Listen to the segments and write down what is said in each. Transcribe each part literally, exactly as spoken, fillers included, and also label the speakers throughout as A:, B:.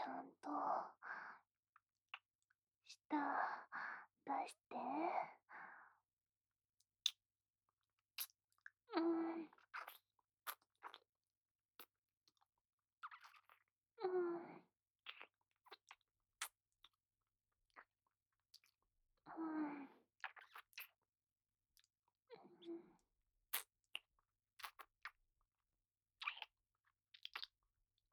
A: ゃんと舌出して。うん。うん。うん。うん。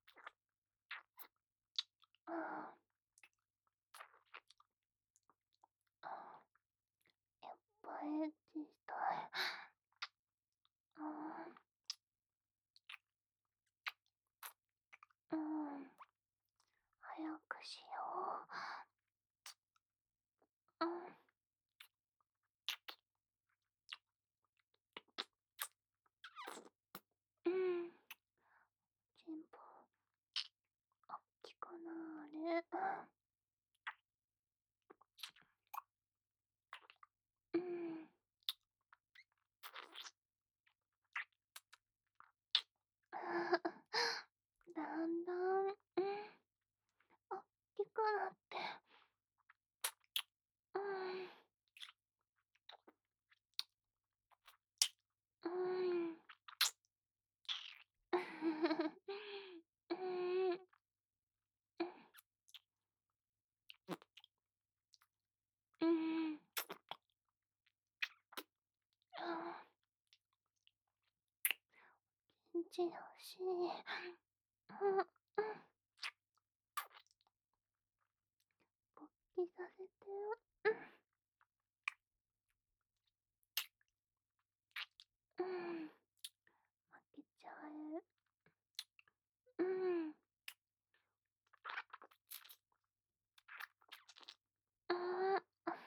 A: ああ、やっぱエッチしたい。うん。うん。早くしよう。うん。うん。全部おっきくなる。うん。だんだん、うん、おっきくなって。うん。うん。うん。うん。ああ、おちんちん欲しい。うん。うん。勃起させて。うん。うん。負けちゃえ。うん。うん。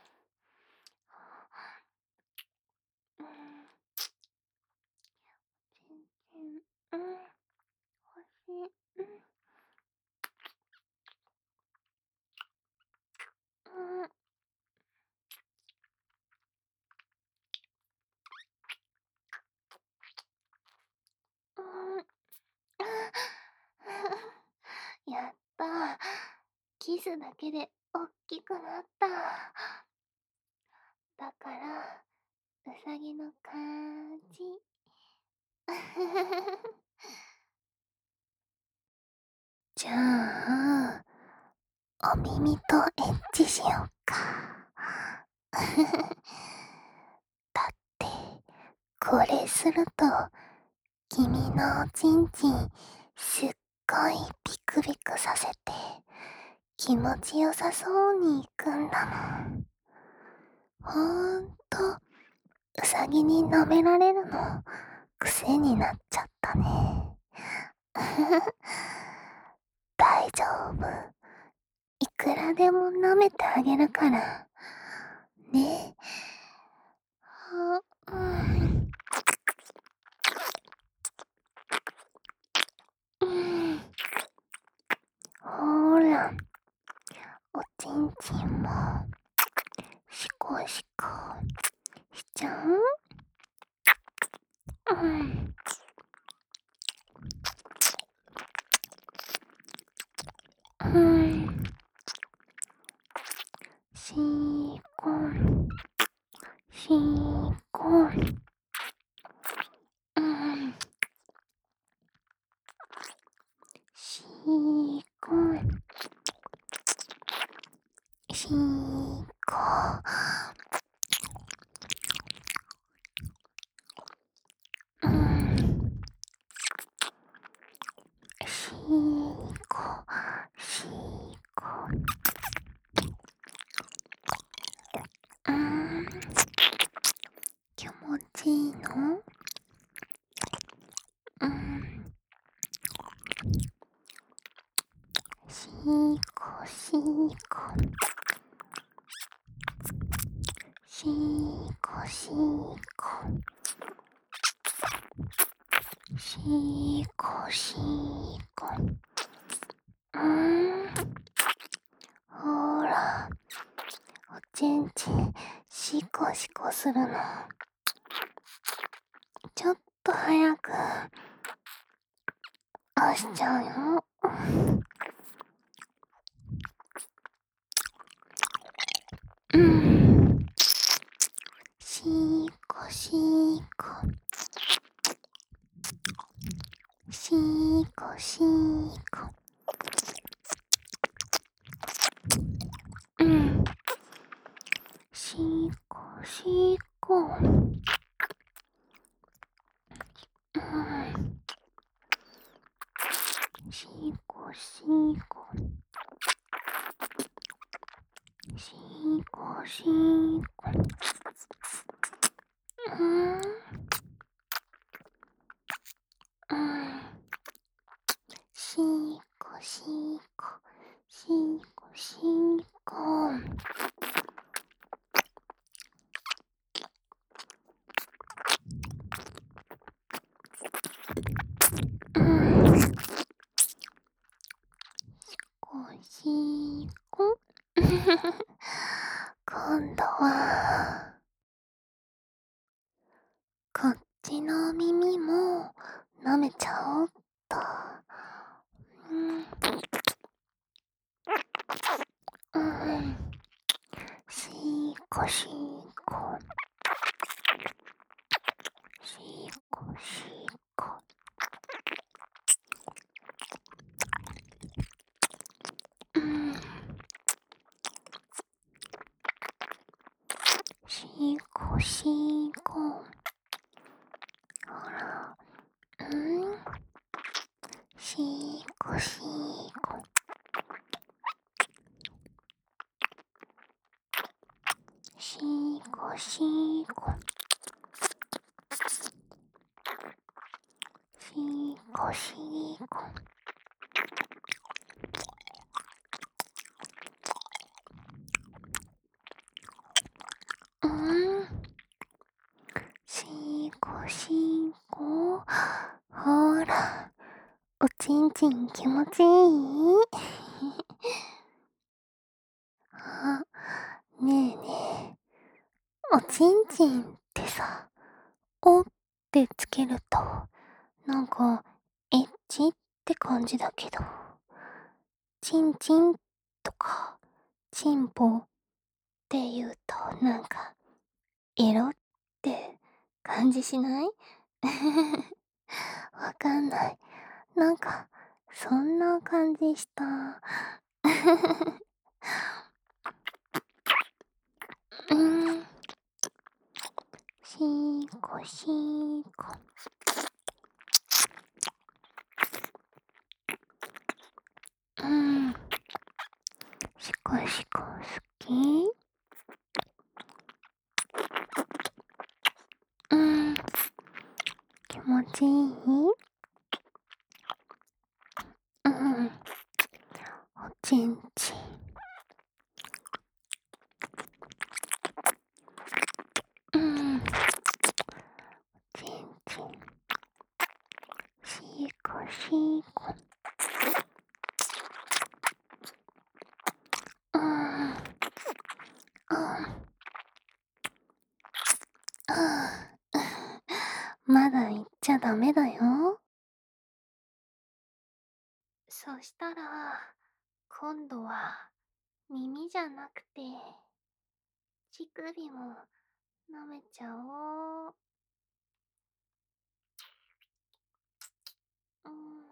A: うん。ちんちん、うん、欲しい。うん。うん。うん。やった。キスだけでおっきくなった。だから、うさぎのかち。じゃあ、お耳とエッチしよっか。だって、これすると、君のおちんちん、すっごいビクビクさせて、気持ちよさそうにいくんだもん。ほんと、うさぎに舐められるの、癖になっちゃったね。大丈夫。いくらでも舐めてあげるから。ね。は、うん。うん。ほーら、おちんちんも、シコシコしちゃう？うん。うん。シーコン、シーコン。うん。シーコン、シーコン。うん。シーコン、シーコン。うん。気持ちいいの？うん。シーコ、シーコ、シーコ、シーコ、シーコ、シーコ。うーん。ほーら、おちんちん、シコシコするの。ちょっと早く、押しちゃうよ。 しーこ。うん。しーこ、しーこ。うん。しーこ、しーこ。しーこ、しーこ。うん。うん。しーこ、しーこ。しーこ、しーこ。うん。こしーこ。今度は、こっちの耳も舐めちゃおっと。うん。うん。しーこしーこ。しーこしーこ。うん。しーこしーこ。ほら。うん。しーこしーこ。しーこしーこ。しーこしーこ。うん。しーこしーこ。ほら。おちんちん気持ちいい？あ、ねえねえ。おちんちんってさ、おってつけると、なんか、エッチって感じだけど、ちんちんとか、ちんぽって言うと、なんか、エロって感じしない？わかんない。なんか、そんな感じした。うん。しーこしーこ。うん。しこしこ好き？うん。気持ちいい？うん。おちんちん。うん。おちんちん。しーこしーこ。うん。うん。まだ言っちゃダメだよ。そしたら、今度は耳じゃなくて、乳首も舐めちゃおう。うん。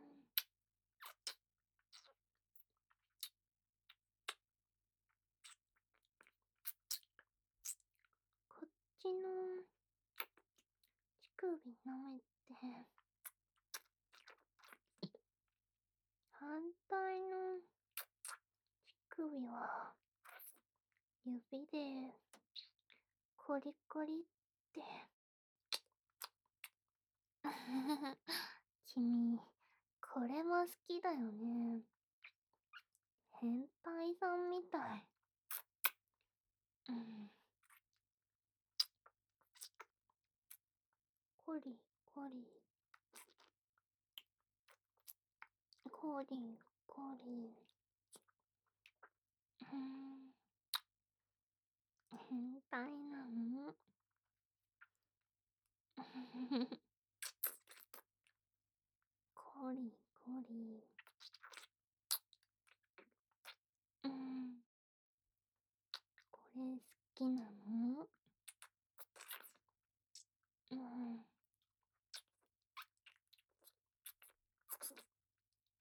A: こっちの乳首舐めて、反対の乳首は指でコリコリって。君、これも好きだよね。変態さんみたい。うん。コリコリ。コリコリ。うん。変態なの？コリコリ。うん。これ好きなの？うん。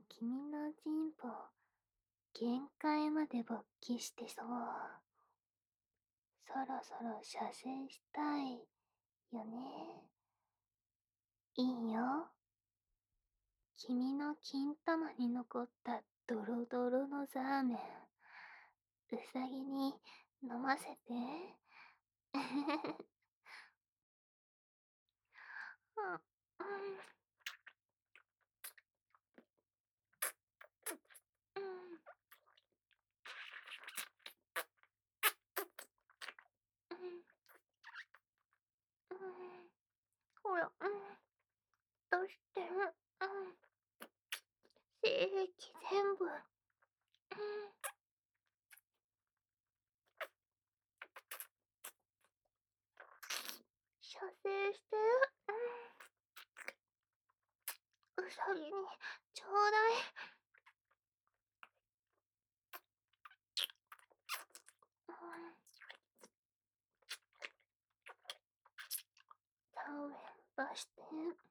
A: 君のチンポ、限界まで勃起してそう。そろそろ射精したいよね。いいよ。君の金玉に残ったドロドロのザーメン、うさぎに飲ませて。ほら、出してる。精液全部。射精してる。うさぎにちょうだい。ザーメン出して。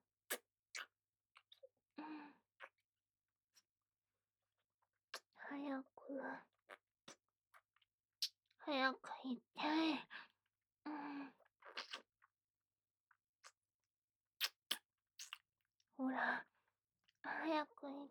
A: 早く、早く行って。うん、ほら、早く行って。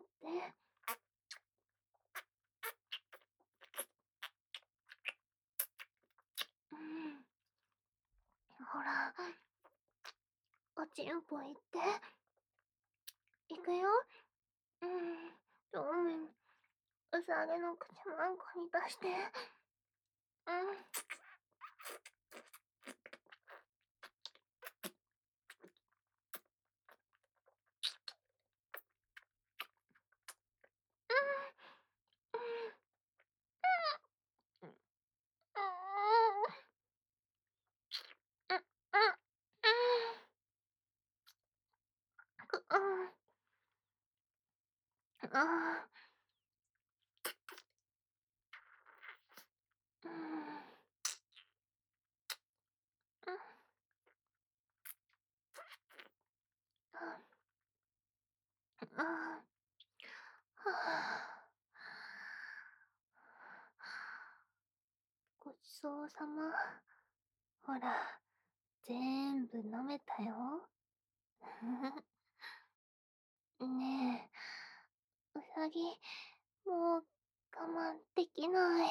A: うん、ほら、おちんぽ行って。行くよ。うん、そうめん、うさぎの口まんこに出して。うん。ごちそうさま。ほら、全部飲めたよ。ねえ、うさぎ、もう我慢できない。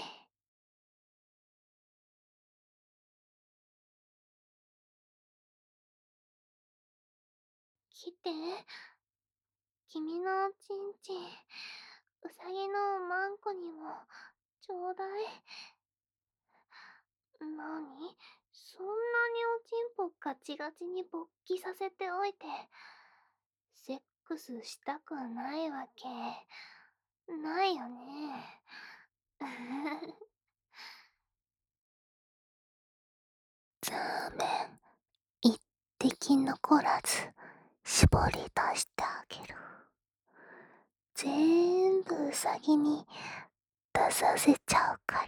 A: 来て。君のちんちん、うさぎのマンコにもちょうだい。なに、そんなにおちんぽガチガチに勃起させておいて、セックスしたくないわけないよね。ザーメン一滴残らず絞り出してあげる。全部ウサギに出させちゃうから。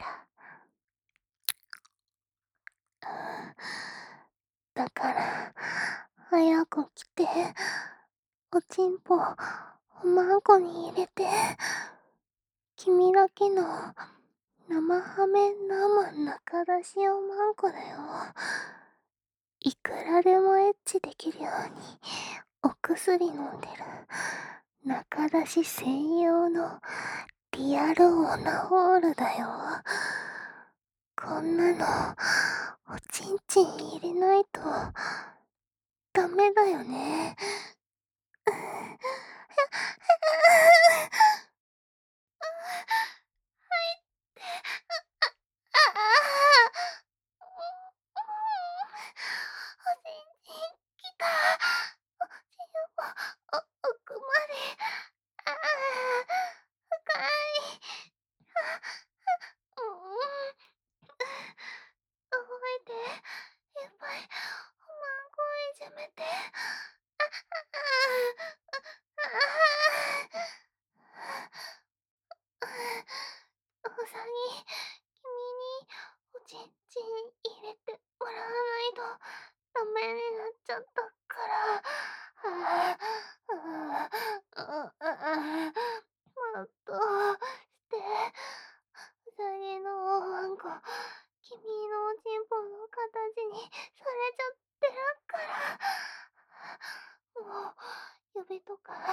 A: だから早く来て、おちんぽおまんこに入れて。君だけの生ハメ生中出しおまんこだよ。いくらでもエッチできるようにお薬飲んでる中出し専用のリアルオナホールだよ。こんなのおちんちん入れないとダメだよね。動いて、いっぱいおまんこいじめて。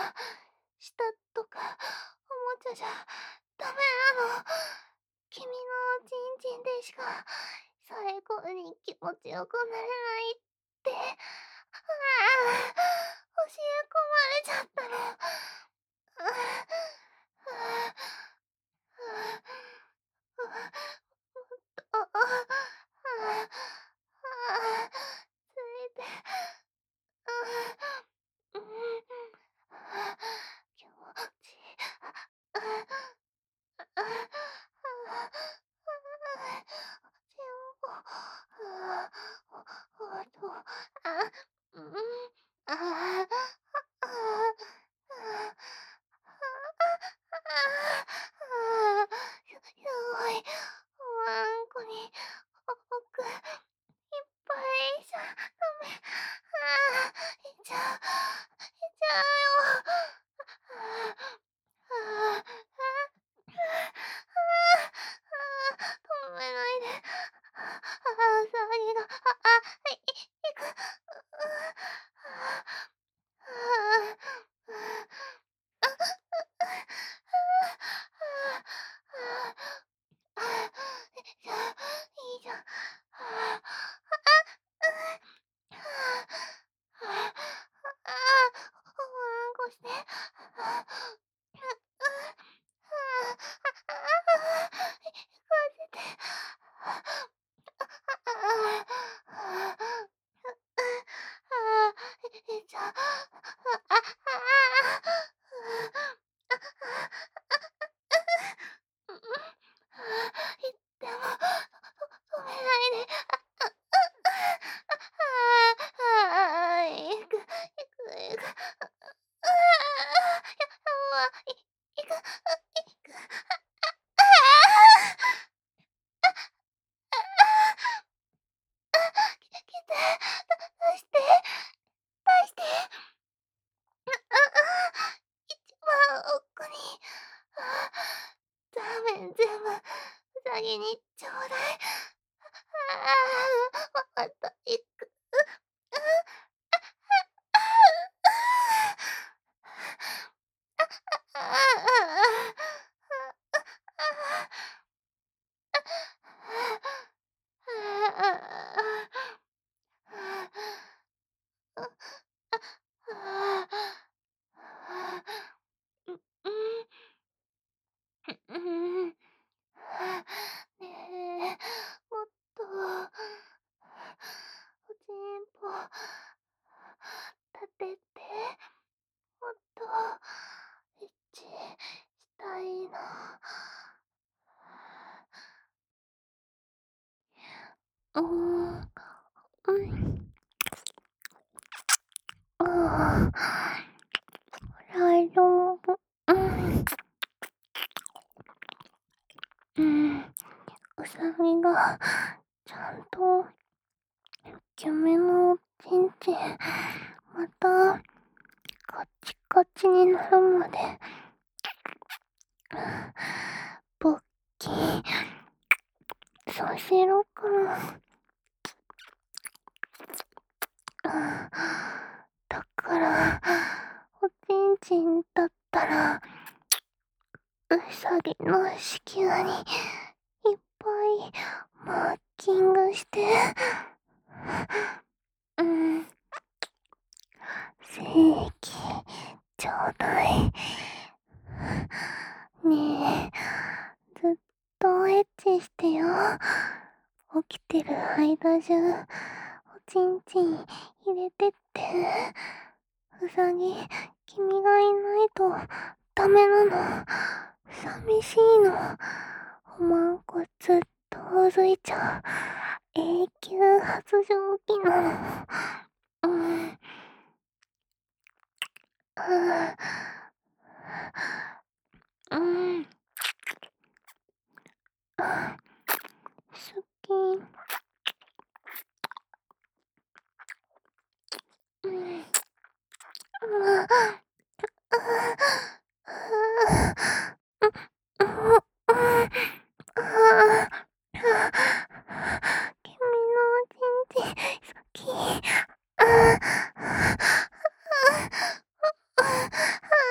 A: 舌とかおもちゃじゃダメなの。君のちんちんでしか最高に気持ちよくなれないって、ああ、教え込まれちゃったの。ああ、ああ、ああ、ああ、ああ、ついて、ああ、うん、ああ、気持ちいい。ああ、ああ、ああ、でも、ああ、あと、あ、うん、ああ、ああ、ああ、すすごい、ワンコに、奥、いっぱいじゃダメ。ああ、いっちゃう、いっちゃうよ。ああ、ああ、ああ、止めないで。ああ、ウサギが、あ、あ、いいく。ああ、ああ。じゃあ、いいじゃん。はあ、あ、あ、あ、わんこして。あ、あ、あ、行かせて。あ、あ、あ、あ、え、じゃあ、あ、あ、うん、いっても、止めないで。あ、あ、あ、あ、いく、いく、いく。ああ、やわ、いいく、いく。ああ、き来て、だ出して、出して。ああ、一番奥に。あ、ザーメン全部、ウサギにちょうだい。ああ、わかった、いく。あ、あ、あ、あ、あ、あ、うん。ねえ、もっと、おちんぽ、立てて、もっと、エッチしたいの。うーん、うん、ああ、大丈夫。うん、うん、うさぎが、ちゃんと、君のちんちん、また、カチカチになるまで、勃起させろから。だから、おちんちんだったら、うさぎの子宮にいっぱいマーキングして、うん、精液ちょうだい。ねえ、ずっとエッチしてよ。起きてる間中、おちんちん入れてって。うさぎ、君がいないとダメなの。寂しいの。おまんこずっとうずいちゃう。永久発情期なの。うん。ああ、うん。あ、好き。うん。ああ、ああ、うん、うん、ああ、君のちんちん好き。ああ、ああ、ああ、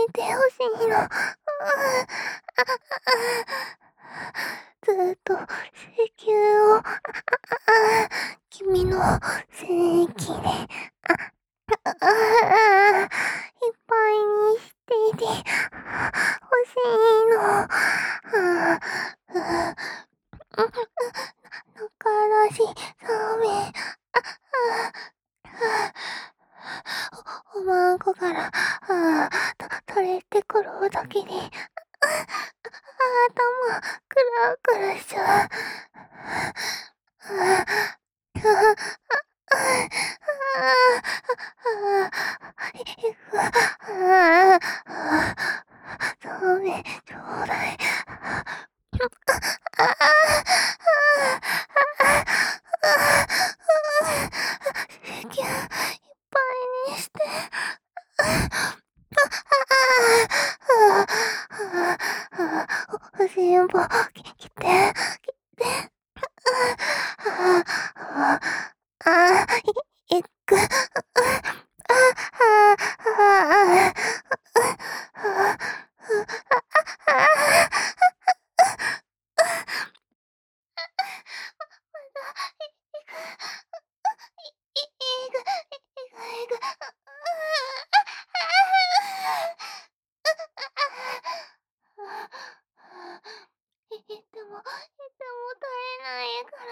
A: いてほしいの。ずっと請求を君の精液でいっぱいにしていてほしいの。だからしさめおまんこからと垂れてくるだけで頭クラクラしちゃう。そうめちょうだい。請求いっぱいにして。おしんぼき来て来て。あいいく。いてもいても耐えないから。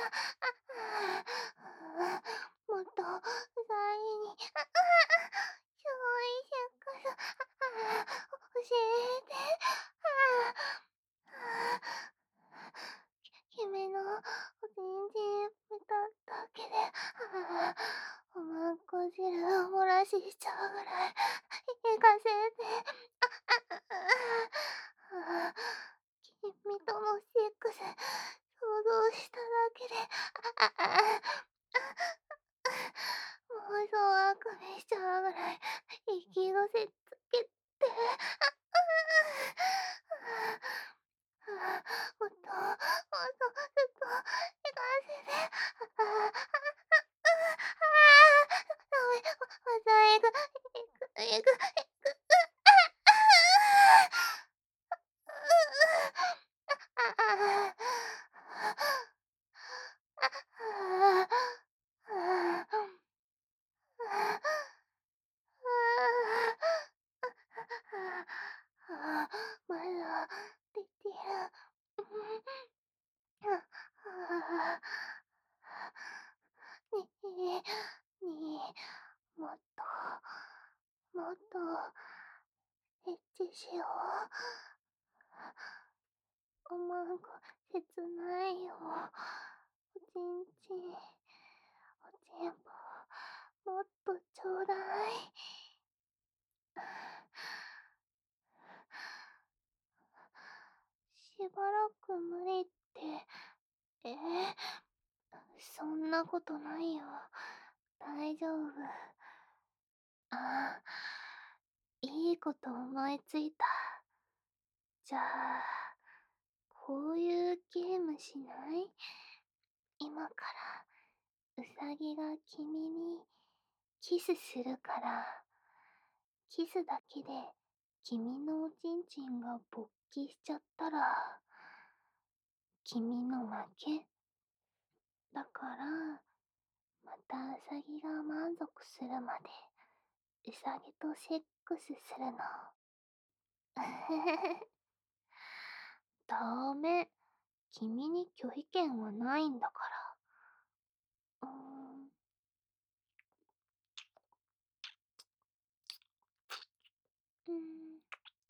A: もっとうざいに。しょいせっかさ教えて。君のおちんちん見ただけでおまんこ汁を漏らしちゃうぐらい行かせて。君とのセックス想像しただけで妄想あくびしちゃうぐらい息のせつけて。もっともっとずっと行かせて。ダメまた行く行く行く。まだ出てる。ににもっともっとエッチしよう。おまんこ切ないよ。おちんちんおちんぽもっとちょうだい。しばらく無理って。えー、そんなことないよ。大丈夫。あ、いいこと思いついた。じゃあこういうゲームしない？今からうさぎが君にキスするから、キスだけで君のおちんちんが勃起しちゃったら君の負けだから、またうさぎが満足するまでうさぎとセックスするの。ダメ、君に拒否権はないんだから。うーん。うん。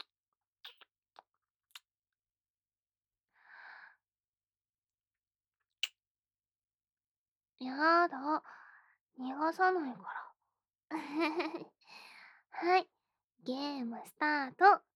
A: やだ、逃がさないから。はい、ゲームスタート。